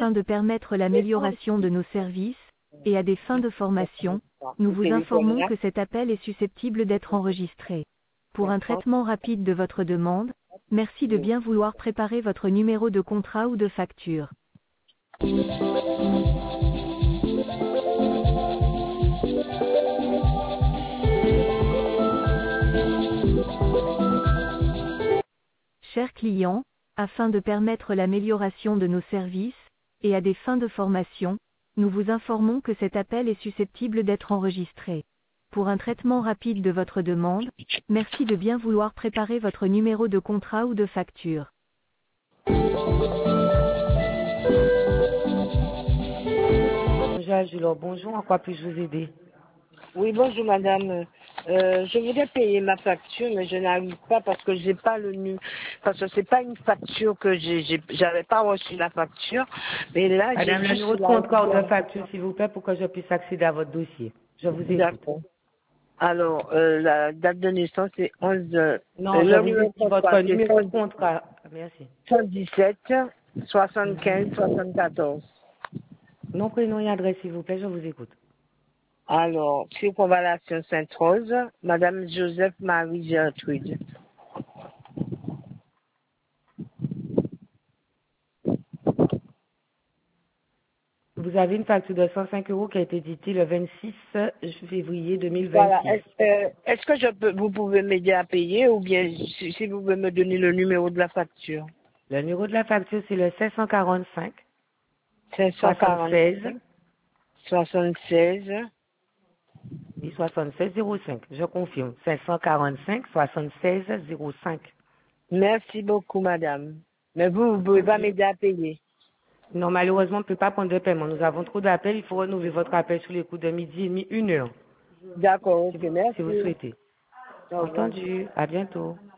Afin de permettre l'amélioration de nos services, et à des fins de formation, nous vous informons que cet appel est susceptible d'être enregistré. Pour un traitement rapide de votre demande, merci de bien vouloir préparer votre numéro de contrat ou de facture. Chers clients, afin de permettre l'amélioration de nos services, et à des fins de formation, nous vous informons que cet appel est susceptible d'être enregistré. Pour un traitement rapide de votre demande, merci de bien vouloir préparer votre numéro de contrat ou de facture. Bonjour, en quoi puis-je vous aider? Oui, bonjour madame. Je voudrais payer ma facture, mais je n'arrive pas parce que j'ai pas le nu. Parce que c'est pas une facture que j'avais pas reçu la facture. Mais là, Madame, j'ai le juste numéro de compte de facture, s'il vous plaît, pour que je puisse accéder à votre dossier. Je vous écoute. D'accord. Alors, la date de naissance est 11... Non, je vous ai dit votre numéro de contrat. Merci. 117 75 74. Nom, prénom et adresse, s'il vous plaît, je vous écoute. Alors, Circonvallation Sainte-Rose, Madame Joseph Marie Gertrude. Vous avez une facture de 105 € qui a été éditée le 26 février 2026. Voilà. Est-ce que vous pouvez m'aider à payer ou bien si vous pouvez me donner le numéro de la facture? Le numéro de la facture, c'est le 545 546 76 et 7605. Je confirme. 545 76 05. Merci beaucoup, madame. Mais vous ne pouvez pas m'aider à payer. Non, malheureusement, on ne peut pas prendre de paiement. Nous avons trop d'appels. Il faut renouveler votre appel sur les coups de midi et demi, 1 heure. D'accord, ok, merci. Si vous souhaitez. Entendu. À bientôt.